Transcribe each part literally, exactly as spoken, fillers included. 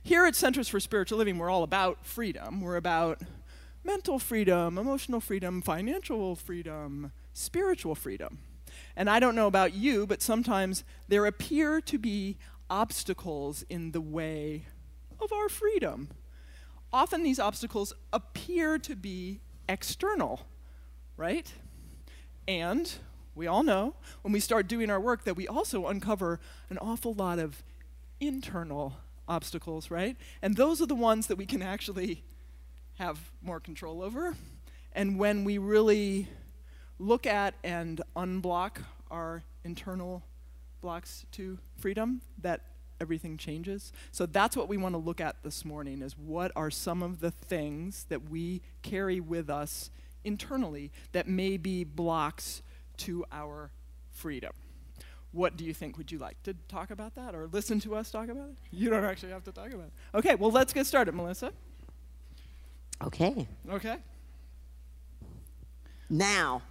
here at Centers for Spiritual Living, we're all about freedom. We're about mental freedom, emotional freedom, financial freedom, spiritual freedom. And I don't know about you, but sometimes there appear to be obstacles in the way of our freedom. Often these obstacles appear to be external, right? And we all know when we start doing our work that we also uncover an awful lot of internal obstacles, right? And those are the ones that we can actually have more control over. And when we really look at and unblock our internal blocks to freedom, that everything changes. So that's what we want to look at this morning, is what are some of the things that we carry with us internally that may be blocks to our freedom. What do you think? Would you like to talk about that or listen to us talk about it? You don't actually have to talk about it. Okay, well, let's get started, Melissa. Okay. Okay. Now.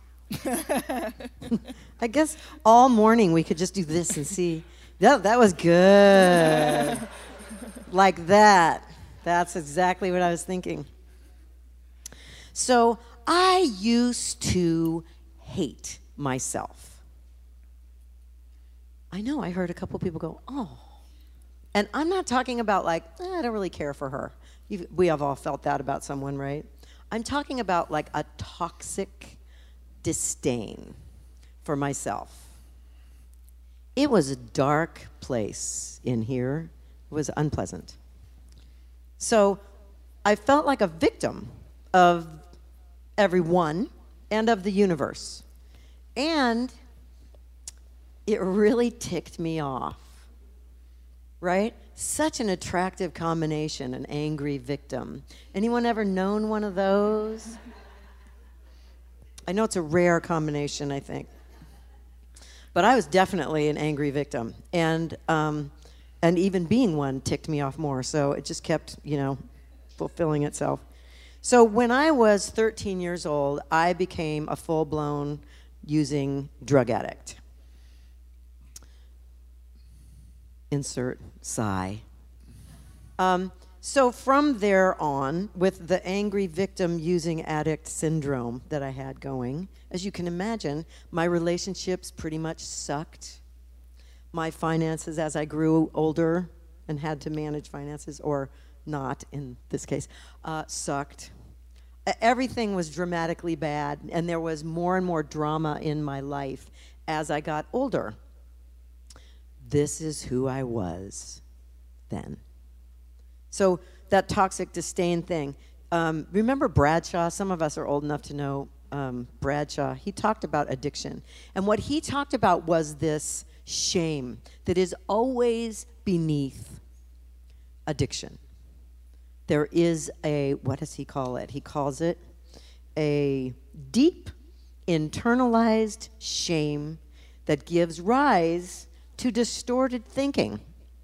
I guess all morning we could just do this and see. That, that was good. Like that. That's exactly what I was thinking. So I used to hate myself. I know, I heard a couple people go, oh. And I'm not talking about like, eh, I don't really care for her. You've, we have all felt that about someone, right? I'm talking about like a toxic disdain for myself. It was a dark place in here. It was unpleasant. So I felt like a victim of everyone and of the universe. And it really ticked me off, right? Such an attractive combination, an angry victim. Anyone ever known one of those? I know it's a rare combination, I think. But I was definitely an angry victim. And um, and even being one ticked me off more. So it just kept, you know, fulfilling itself. So when I was thirteen years old, I became a full-blown using drug addict. Insert sigh. Um, so from there on, with the angry victim using addict syndrome that I had going, as you can imagine, my relationships pretty much sucked. My finances, as I grew older and had to manage finances, or not in this case, uh, sucked. Everything was dramatically bad, and there was more and more drama in my life as I got older. This is who I was then. So that toxic disdain thing. Um, remember Bradshaw? Some of us are old enough to know um, Bradshaw. He talked about addiction. And what he talked about was this shame that is always beneath addiction. There is a, what does he call it? He calls it a deep internalized shame that gives rise to distorted thinking.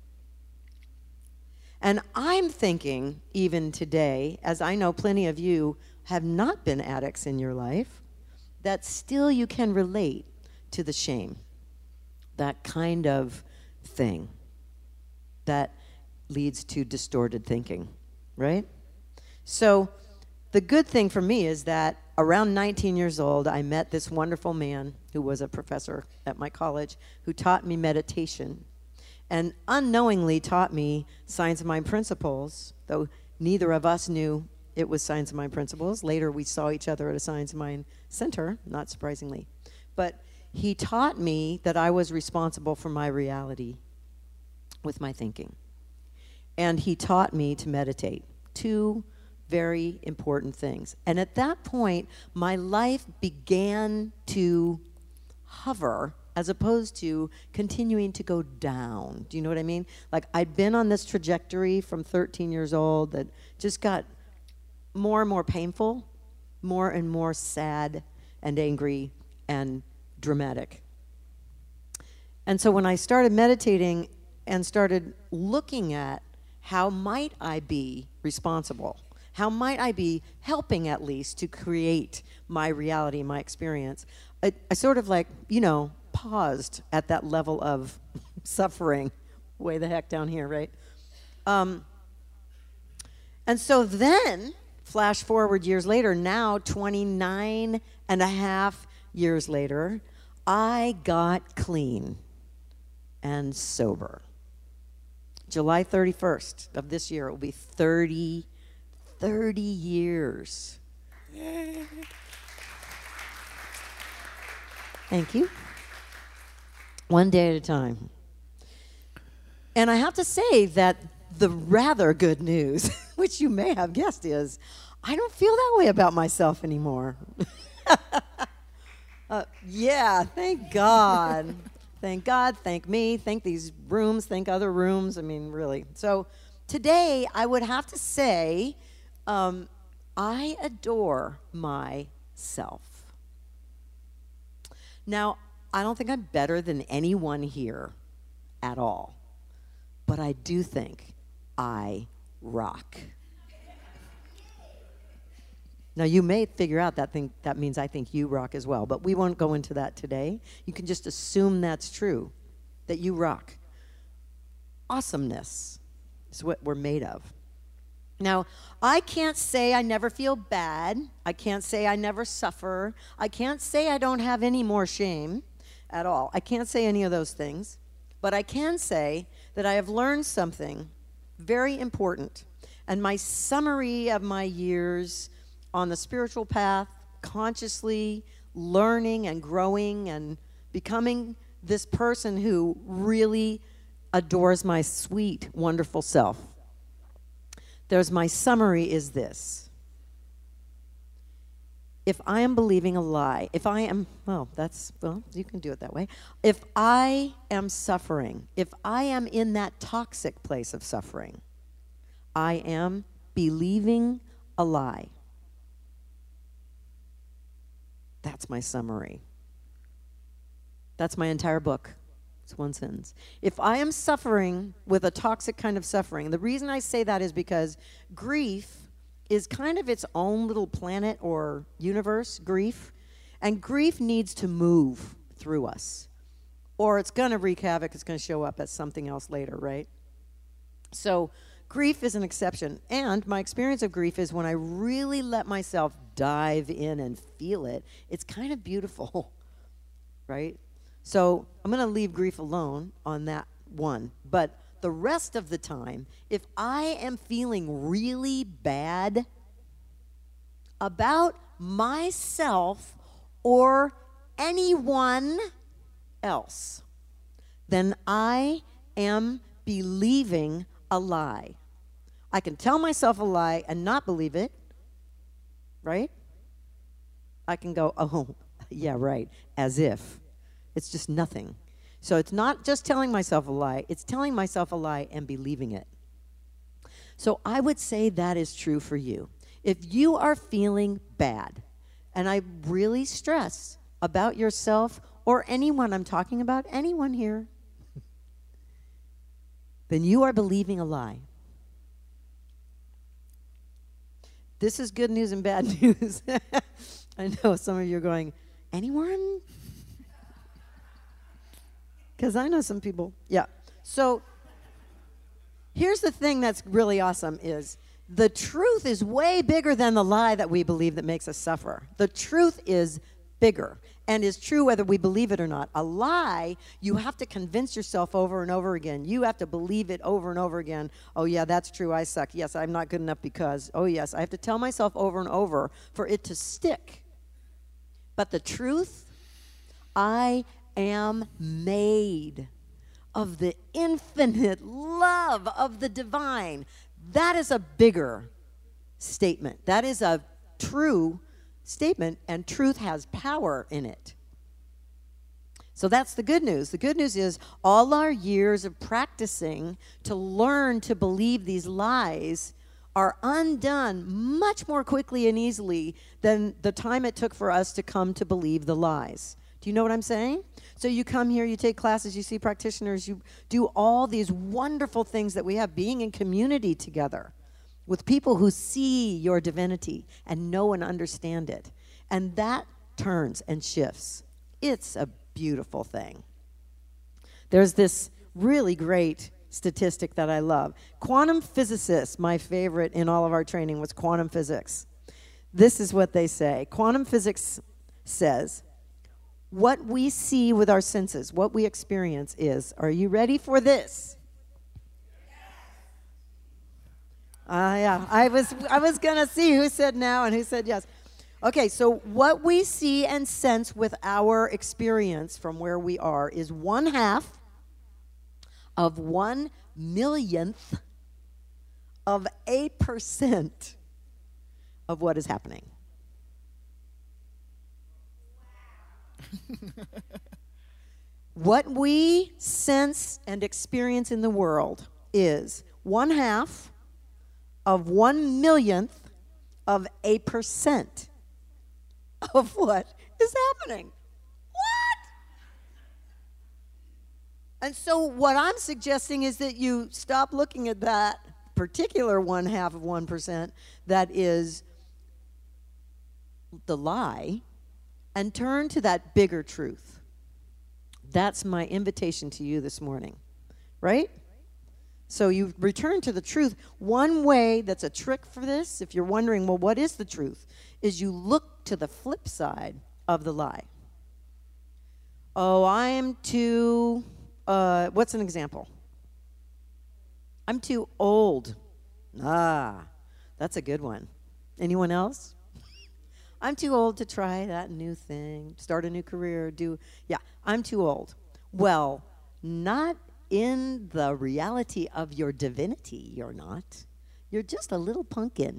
And I'm thinking, even today, as I know plenty of you have not been addicts in your life, that still you can relate to the shame, that kind of thing that leads to distorted thinking, right? So the good thing for me is that around nineteen years old, I met this wonderful man who was a professor at my college who taught me meditation and unknowingly taught me Science of Mind principles, though neither of us knew it was Science of Mind principles. Later, we saw each other at a Science of Mind center, not surprisingly. But he taught me that I was responsible for my reality with my thinking. And he taught me to meditate. Two very important things. And at that point, my life began to hover as opposed to continuing to go down. Do you know what I mean? Like, I'd been on this trajectory from thirteen years old that just got more and more painful, more and more sad and angry and dramatic. And so when I started meditating and started looking at how might I be responsible, how might I be helping at least to create my reality, my experience, I, I sort of like, you know, paused at that level of suffering, way the heck down here, right? Um, And so then, flash forward years later, now twenty-nine and a half years later, I got clean and sober. July thirty-first of this year, it will be thirty, thirty years. Yay. Thank you. One day at a time. And I have to say that the rather good news, which you may have guessed, is I don't feel that way about myself anymore. uh, yeah, thank God. Thank God, thank me, thank these rooms, thank other rooms. I mean, really. So today, I would have to say, um, I adore myself. Now, I don't think I'm better than anyone here at all, but I do think I rock. Now, you may figure out that thing, that means I think you rock as well, but we won't go into that today. You can just assume that's true, that you rock. Awesomeness is what we're made of. Now, I can't say I never feel bad. I can't say I never suffer. I can't say I don't have any more shame at all. I can't say any of those things, but I can say that I have learned something very important, and my summary of my years on the spiritual path, consciously learning and growing and becoming this person who really adores my sweet, wonderful self. There's my summary is this. If I am believing a lie, if I am, well, that's, well, you can do it that way. If I am suffering, if I am in that toxic place of suffering, I am believing a lie. That's my summary. That's my entire book. It's one sentence. If I am suffering with a toxic kind of suffering, the reason I say that is because grief is kind of its own little planet or universe, grief, and grief needs to move through us, or it's going to wreak havoc. It's going to show up as something else later, right? So grief is an exception, and my experience of grief is when I really let myself dive in and feel it, it's kind of beautiful, right? So I'm going to leave grief alone on that one. But the rest of the time, if I am feeling really bad about myself or anyone else, then I am believing a lie. I can tell myself a lie and not believe it, right? I can go, oh, yeah, right, as if. It's just nothing. So it's not just telling myself a lie, it's telling myself a lie and believing it. So I would say that is true for you. If you are feeling bad, and I really stress about yourself or anyone, I'm talking about anyone here, then you are believing a lie. This is good news and bad news. I know some of you are going, anyone? Because I know some people. Yeah. So here's the thing that's really awesome is the truth is way bigger than the lie that we believe that makes us suffer. The truth is bigger and is true whether we believe it or not. A lie, you have to convince yourself over and over again. You have to believe it over and over again. Oh, yeah, that's true. I suck. Yes, I'm not good enough because. Oh, yes, I have to tell myself over and over for it to stick. But the truth, I am made of the infinite love of the divine. That is a bigger statement. That is a true statement, and truth has power in it. So that's the good news. The good news is all our years of practicing to learn to believe these lies are undone much more quickly and easily than the time it took for us to come to believe the lies. Do you know what I'm saying? So you come here, you take classes, you see practitioners, you do all these wonderful things that we have, being in community together with people who see your divinity and know and understand it. And that turns and shifts. It's a beautiful thing. There's this really great statistic that I love. Quantum physicists, my favorite in all of our training was quantum physics. This is what they say. Quantum physics says, what we see with our senses, what we experience is, are you ready for this? Uh, yeah, I was, I was going to see who said now and who said yes. Okay, so what we see and sense with our experience from where we are is one half of one millionth of a percent of what is happening. What we sense and experience in the world is one half of one millionth of a percent of what is happening. What? And so what I'm suggesting is that you stop looking at that particular one half of one percent that is the lie and turn to that bigger truth. That's my invitation to you this morning, right? So you return to the truth. One way that's a trick for this, if you're wondering, well, what is the truth, is you look to the flip side of the lie. Oh, I'm too, uh, what's an example? I'm too old. Ah, that's a good one. Anyone else? I'm too old to try that new thing, start a new career, do, yeah, I'm too old. Well, not in the reality of your divinity, you're not. You're just a little pumpkin.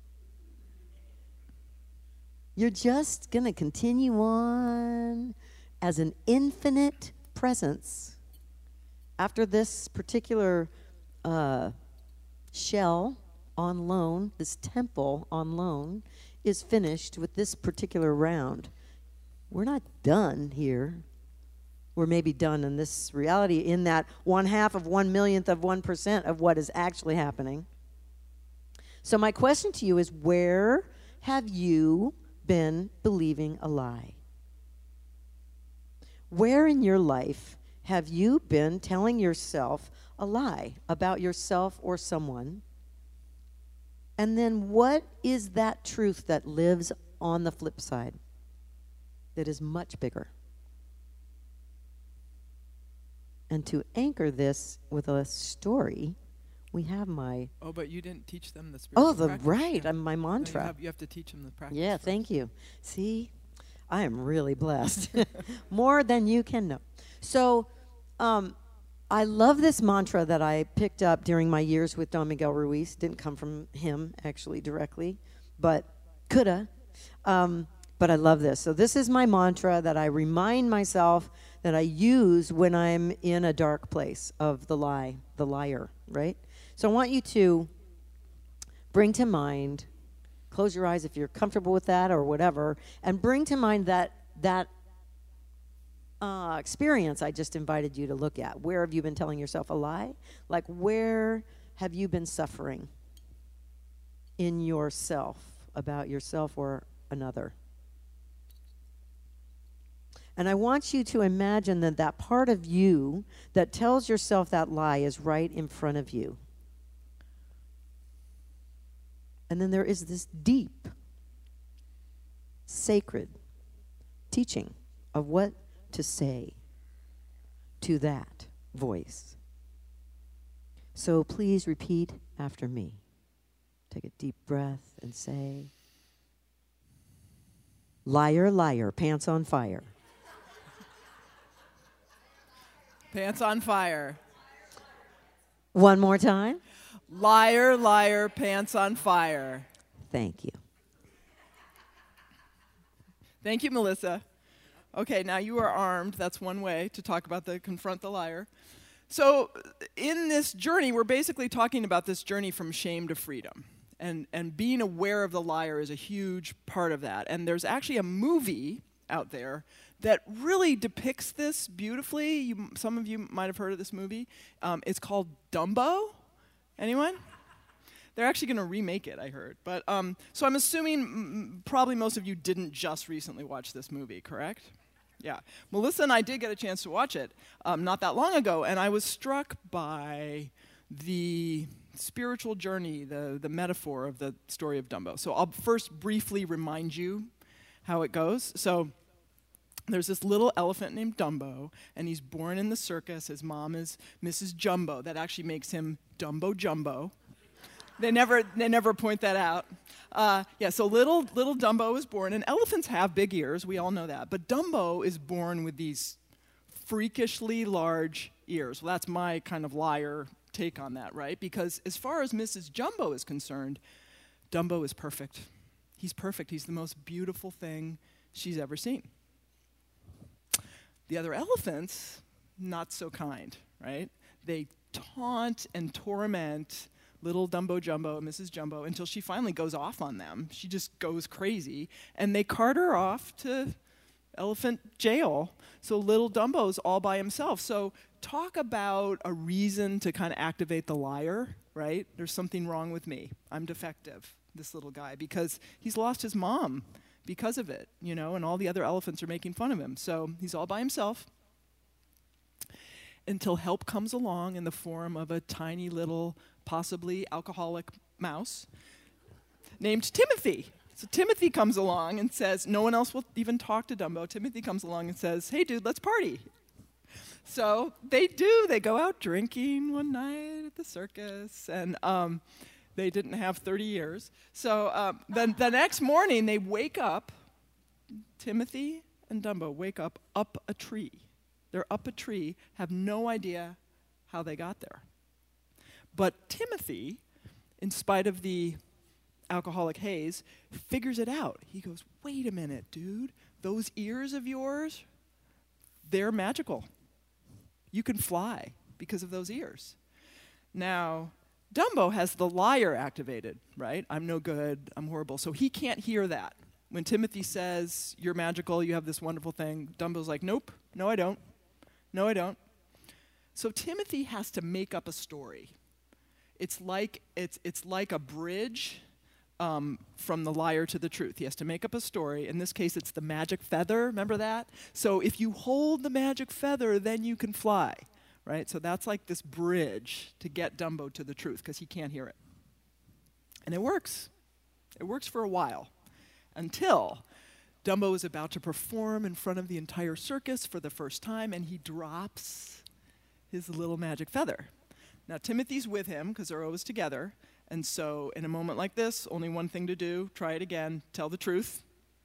You're just going to continue on as an infinite presence. After this particular uh, shell on loan, this temple on loan, is finished with this particular round, we're not done here. We're maybe done in this reality in that one half of one millionth of one percent of what is actually happening. So my question to you is, where have you been believing a lie? Where in your life have you been telling yourself a lie about yourself or someone? And then what is that truth that lives on the flip side that is much bigger? And to anchor this with a story, we have my... Oh, but you didn't teach them the spiritual Oh, the practice. right, Yeah. um, my mantra. No, you, have, you have to teach them the practice. Yeah, first. thank you. See, I am really blessed. More than you can know. So um, I love this mantra that I picked up during my years with Don Miguel Ruiz. Didn't come from him, actually, directly, but coulda. Um, but I love this. So this is my mantra that I remind myself that I use when I'm in a dark place of the lie, the liar, right? So I want you to bring to mind, close your eyes if you're comfortable with that or whatever, and bring to mind that that uh, experience I just invited you to look at. Where have you been telling yourself a lie? Like, where have you been suffering in yourself, about yourself or another? And I want you to imagine that that part of you that tells yourself that lie is right in front of you. And then there is this deep, sacred teaching of what to say to that voice. So please repeat after me. Take a deep breath and say, liar, liar, pants on fire. Pants on fire. One more time. Liar, liar, pants on fire. Thank you. Thank you, Melissa. Okay, now you are armed. That's one way to talk about the confront the liar. So in this journey, we're basically talking about this journey from shame to freedom. And, and being aware of the liar is a huge part of that. And there's actually a movie out there that really depicts this beautifully. You, some of you might have heard of this movie. Um, it's called Dumbo. Anyone? They're actually going to remake it, I heard. But um, so I'm assuming m- probably most of you didn't just recently watch this movie, correct? Yeah. Melissa and I did get a chance to watch it um, not that long ago, and I was struck by the spiritual journey, the, the metaphor of the story of Dumbo. So I'll first briefly remind you how it goes. So there's this little elephant named Dumbo, and he's born in the circus. His mom is Missus Jumbo. That actually makes him Dumbo Jumbo. They never, they never point that out. Uh, yeah, so little, little Dumbo is born, and elephants have big ears. We all know that. But Dumbo is born with these freakishly large ears. Well, that's my kind of liar take on that, right? Because as far as Missus Jumbo is concerned, Dumbo is perfect. He's perfect. He's the most beautiful thing she's ever seen. The other elephants, not so kind, right? They taunt and torment little Dumbo Jumbo and Missus Jumbo until she finally goes off on them. She just goes crazy, and they cart her off to elephant jail. So little Dumbo's all by himself. So talk about a reason to kind of activate the liar, right? There's something wrong with me. I'm defective, this little guy, because he's lost his mom because of it, you know, and all the other elephants are making fun of him. So he's all by himself until help comes along in the form of a tiny little, possibly alcoholic mouse named Timothy. So Timothy comes along and says, no one else will even talk to Dumbo. Timothy comes along and says, hey, dude, let's party. So they do. They go out drinking one night at the circus, and um, they didn't have thirty years. So um, then the next morning, they wake up, Timothy and Dumbo wake up up a tree. They're up a tree, have no idea how they got there. But Timothy, in spite of the alcoholic haze, figures it out. He goes, wait a minute, dude. Those ears of yours, they're magical. You can fly because of those ears. Now, Dumbo has the liar activated, right? I'm no good, I'm horrible. So he can't hear that. When Timothy says, you're magical, you have this wonderful thing, Dumbo's like, nope, no I don't. No I don't. So Timothy has to make up a story. It's like, it's, it's like a bridge um, from the liar to the truth. He has to make up a story. In this case, it's the magic feather. Remember that? So if you hold the magic feather, then you can fly. Right? So that's like this bridge to get Dumbo to the truth, because he can't hear it. And it works. It works for a while, until Dumbo is about to perform in front of the entire circus for the first time, and he drops his little magic feather. Now, Timothy's with him, because they're always together, and so in a moment like this, only one thing to do, try it again, tell the truth.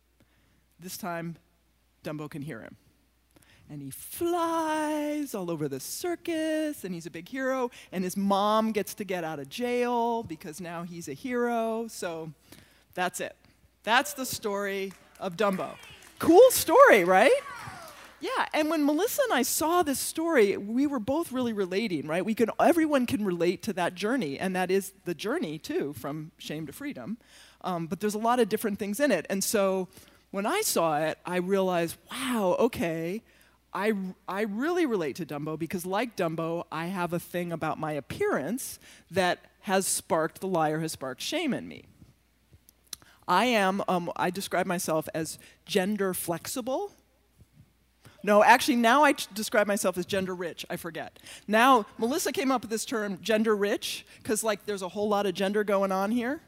This time, Dumbo can hear him. And he flies all over the circus, and he's a big hero, and his mom gets to get out of jail because now he's a hero. So that's it. That's the story of Dumbo. Cool story, right? Yeah, and when Melissa and I saw this story, we were both really relating, right? We can, everyone can relate to that journey, and that is the journey, too, from shame to freedom. Um, but there's a lot of different things in it. And so when I saw it, I realized, wow, okay, I, I really relate to Dumbo, because like Dumbo, I have a thing about my appearance that has sparked, the liar has sparked shame in me. I am, um, I describe myself as gender flexible. No, actually, now I describe myself as gender rich. I forget. Now, Melissa came up with this term, gender rich, because like there's a whole lot of gender going on here.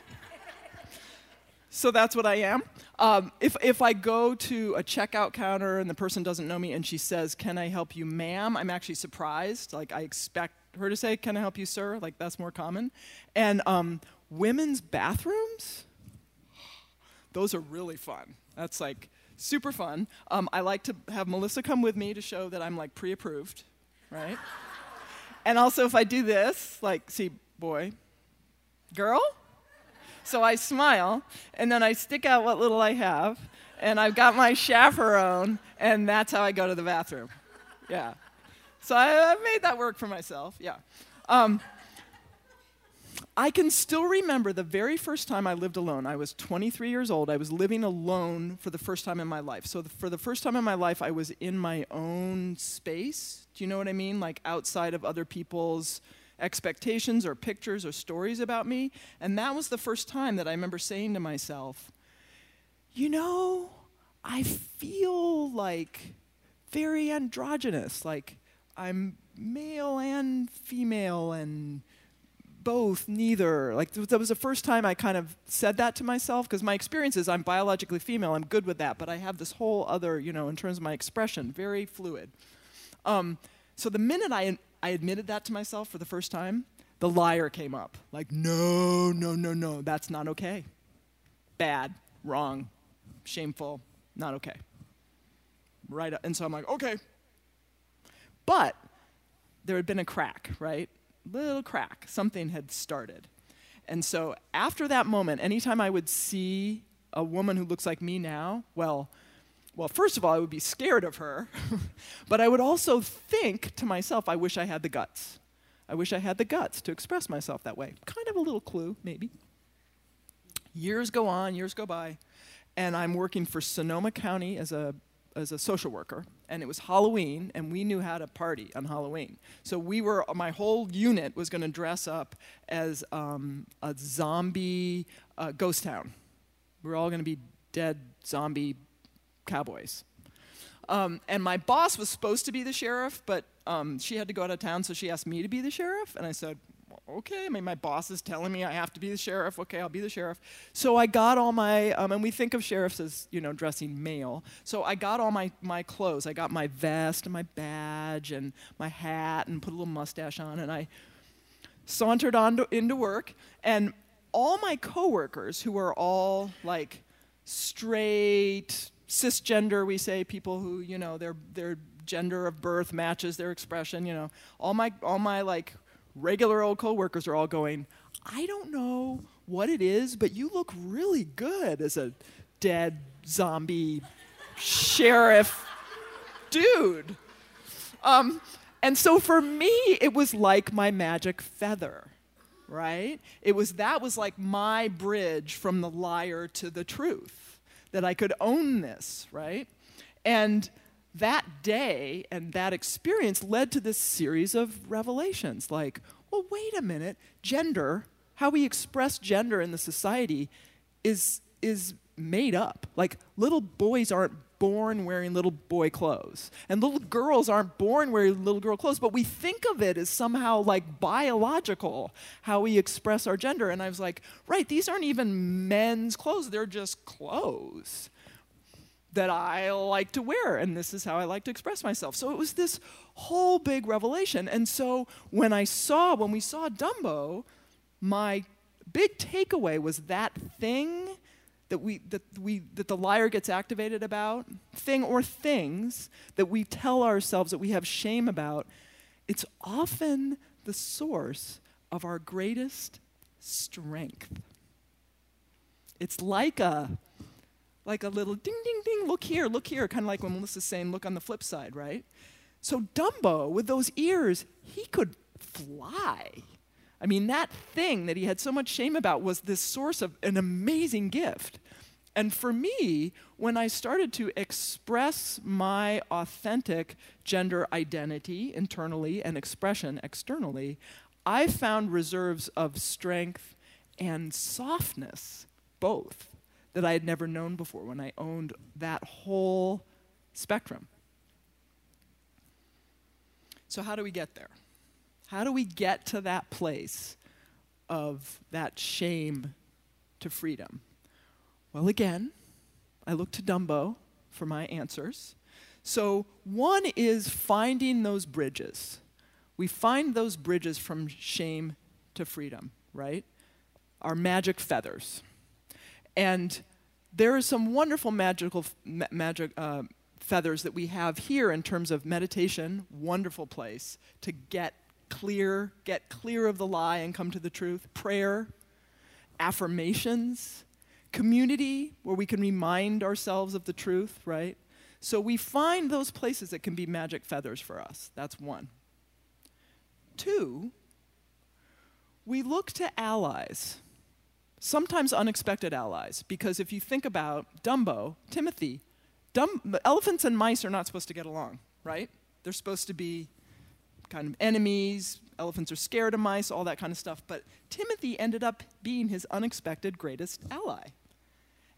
So that's what I am. Um, if, if I go to a checkout counter and the person doesn't know me and she says, can I help you, ma'am? I'm actually surprised. Like, I expect her to say, can I help you, sir? Like, that's more common. And um, women's bathrooms, those are really fun. That's like super fun. Um, I like to have Melissa come with me to show that I'm like pre-approved, right? And also if I do this, like, see, boy, girl? So I smile, and then I stick out what little I have, and I've got my chaperone, and that's how I go to the bathroom. Yeah. So I, I've made that work for myself, yeah. Um, I can still remember the very first time I lived alone. I was twenty-three years old. I was living alone for the first time in my life. So the, for the first time in my life, I was in my own space. Do you know what I mean? Like outside of other people's expectations or pictures or stories about me. And that was the first time that I remember saying to myself, you know, I feel like very androgynous, like I'm male and female and both, neither. Like th- that was the first time I kind of said that to myself, because my experience is I'm biologically female, I'm good with that, but I have this whole other, you know, in terms of my expression, very fluid. Um, so the minute I, I admitted that to myself for the first time, the liar came up. Like, no, no, no, no, that's not okay. Bad, wrong, shameful, not okay. Right, and so I'm like, okay. But there had been a crack, right? Little crack. Something had started. And so after that moment, anytime I would see a woman who looks like me now, well, well, first of all, I would be scared of her. But I would also think to myself, I wish I had the guts. I wish I had the guts to express myself that way. Kind of a little clue, maybe. Years go on, years go by, and I'm working for Sonoma County as a as a social worker, and it was Halloween, and we knew how to party on Halloween. So we were, my whole unit was gonna dress up as um, a zombie uh, ghost town. We were all gonna be dead zombie cowboys. Um, and my boss was supposed to be the sheriff, but um, she had to go out of town, so she asked me to be the sheriff, and I said, okay, I mean, my boss is telling me I have to be the sheriff. Okay, I'll be the sheriff. So I got all my, um, and we think of sheriffs as, you know, dressing male. So I got all my, my clothes. I got my vest and my badge and my hat and put a little mustache on, and I sauntered on to, into work. And all my coworkers, who are all like straight, cisgender, we say, people who, you know, their their gender of birth matches their expression, you know, all my all my like regular old coworkers are all going, I don't know what it is, but you look really good as a dead zombie sheriff dude. Um, and so for me, it was like my magic feather, right? It was, that was like my bridge from the liar to the truth, that I could own this, right? And that day and that experience led to this series of revelations, like, well, wait a minute, gender, how we express gender in the society is, is made up. Like, little boys aren't born wearing little boy clothes, and little girls aren't born wearing little girl clothes, but we think of it as somehow like biological, how we express our gender. And I was like, right, these aren't even men's clothes, they're just clothes that I like to wear, and this is how I like to express myself. So it was this whole big revelation. And so when I saw, when we saw Dumbo, my big takeaway was that thing that we that we that the liar gets activated about, thing or things that we tell ourselves that we have shame about, it's often the source of our greatest strength. It's like a like a little ding, ding, ding, look here, look here, kind of like when Melissa's saying, look on the flip side, right? So Dumbo, with those ears, he could fly. I mean, that thing that he had so much shame about was this source of an amazing gift. And for me, when I started to express my authentic gender identity internally and expression externally, I found reserves of strength and softness, both, that I had never known before when I owned that whole spectrum. So how do we get there? How do we get to that place of that shame to freedom? Well, again, I look to Dumbo for my answers. So one is finding those bridges. We find those bridges from shame to freedom, right? Our magic feathers. And there are some wonderful magical ma- magic uh, feathers that we have here in terms of meditation, wonderful place to get clear, get clear of the lie and come to the truth. Prayer, affirmations, community where we can remind ourselves of the truth, right? So we find those places that can be magic feathers for us. That's one. Two, we look to allies. Sometimes unexpected allies, because if you think about Dumbo, Timothy, Dum- elephants and mice are not supposed to get along, right? They're supposed to be kind of enemies. Elephants are scared of mice, all that kind of stuff. But Timothy ended up being his unexpected greatest ally.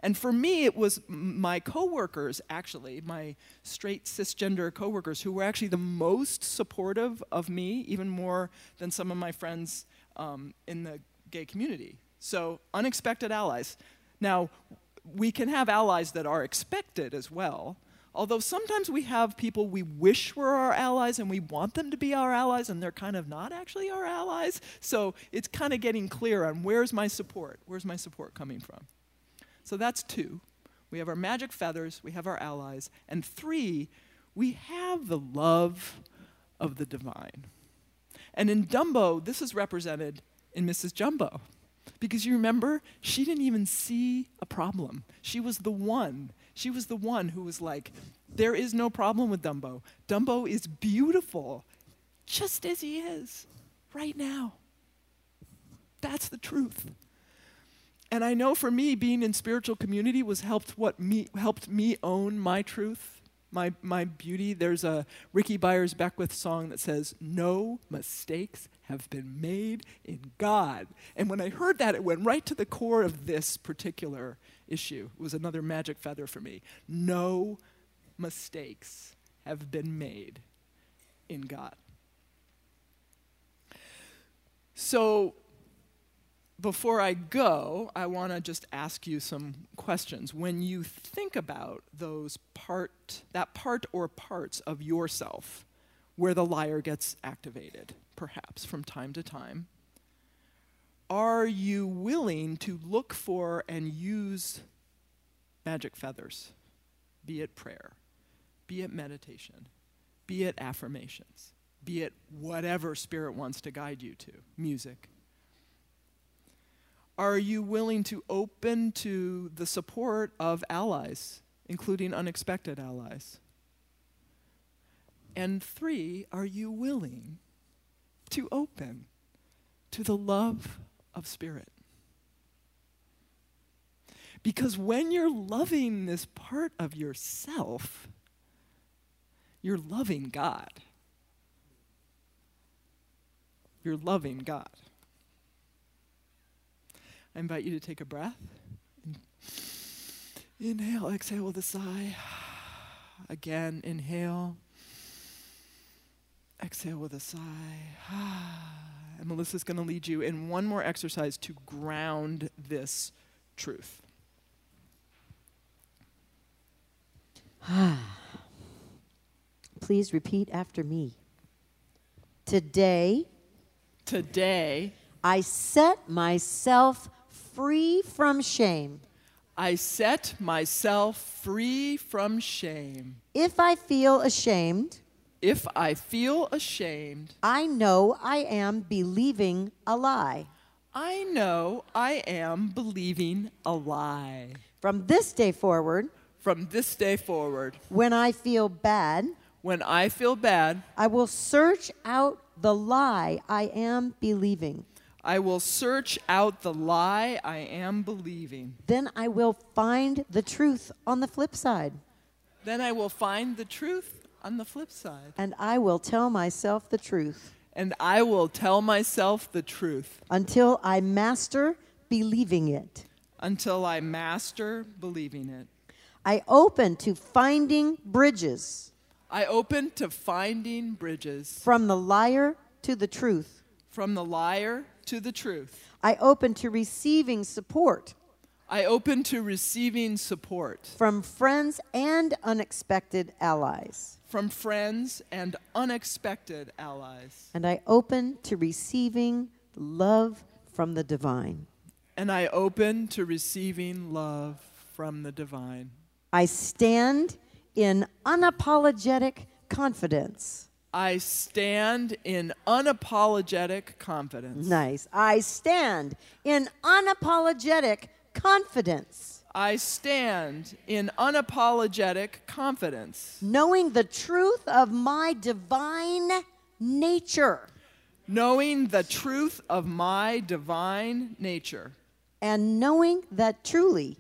And for me, it was m- my coworkers, actually, my straight cisgender coworkers, who were actually the most supportive of me, even more than some of my friends um, in the gay community. So, unexpected allies. Now, we can have allies that are expected as well, although sometimes we have people we wish were our allies and we want them to be our allies and they're kind of not actually our allies. So it's kind of getting clear on where's my support? Where's my support coming from? So that's two. We have our magic feathers, we have our allies. And three, we have the love of the divine. And in Dumbo, this is represented in Missus Jumbo. Because you remember, she didn't even see a problem. She was the one. She was the one who was like, there is no problem with Dumbo. Dumbo is beautiful, just as he is, right now. That's the truth. And I know for me, being in spiritual community was helped what me helped me own my truth, my my beauty. There's a Ricky Byers Beckwith song that says, "No mistakes have been made in God." And when I heard that, it went right to the core of this particular issue. It was another magic feather for me. No mistakes have been made in God. So before I go, I want to just ask you some questions. When you think about those part, that part or parts of yourself where the liar gets activated, perhaps from time to time, are you willing to look for and use magic feathers, be it prayer, be it meditation, be it affirmations, be it whatever Spirit wants to guide you to, music? Are you willing to open to the support of allies, including unexpected allies? And three, are you willing to open to the love of Spirit? Because when you're loving this part of yourself, you're loving God. You're loving God. I invite you to take a breath. Inhale, exhale with a sigh. Again, inhale. Exhale with a sigh. And Melissa's going to lead you in one more exercise to ground this truth. Please repeat after me. Today, Today, I set myself free from shame. I set myself free from shame. If I feel ashamed, If I feel ashamed, I know I am believing a lie. I know I am believing a lie. From this day forward, From this day forward, when I feel bad, when I feel bad, I will search out the lie I am believing. I will search out the lie I am believing. Then I will find the truth on the flip side. Then I will find the truth on the flip side. And I will tell myself the truth. And I will tell myself the truth. Until I master believing it. Until I master believing it. I open to finding bridges. I open to finding bridges. From the liar to the truth. From the liar to the truth. I open to receiving support. I open to receiving support. From friends and unexpected allies. From friends and unexpected allies. And I open to receiving love from the divine. And I open to receiving love from the divine. I stand in unapologetic confidence. I stand in unapologetic confidence. Nice. I stand in unapologetic confidence. I stand in unapologetic confidence. Knowing the truth of my divine nature. Knowing the truth of my divine nature. And knowing that truly.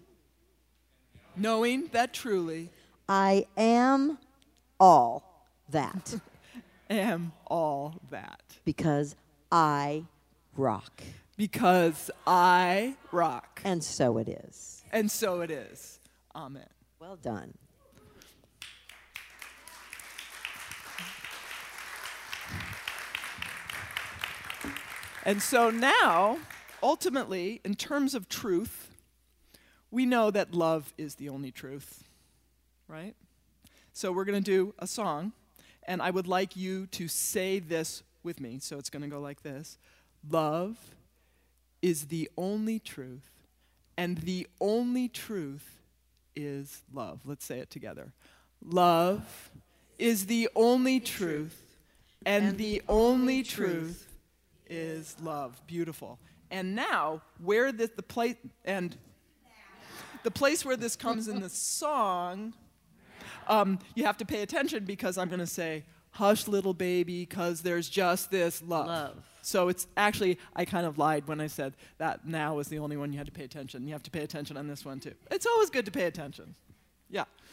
Knowing that truly. I am all that. Am all that. Because I rock. because I rock. And so it is. And so it is. Amen. Well done. And so now, ultimately, in terms of truth, we know that love is the only truth, right? So we're going to do a song, and I would like you to say this with me. So it's going to go like this. Love is the only truth, and the only truth is love. Let's say it together. Love is the only truth, and the only truth is love. Beautiful. And now, where the, the place and the place where this comes in the song, um, you have to pay attention because I'm going to say, "Hush, little baby, because there's just this love." Love. So it's actually, I kind of lied when I said that now was the only one you had to pay attention. You have to pay attention on this one too. It's always good to pay attention. Yeah.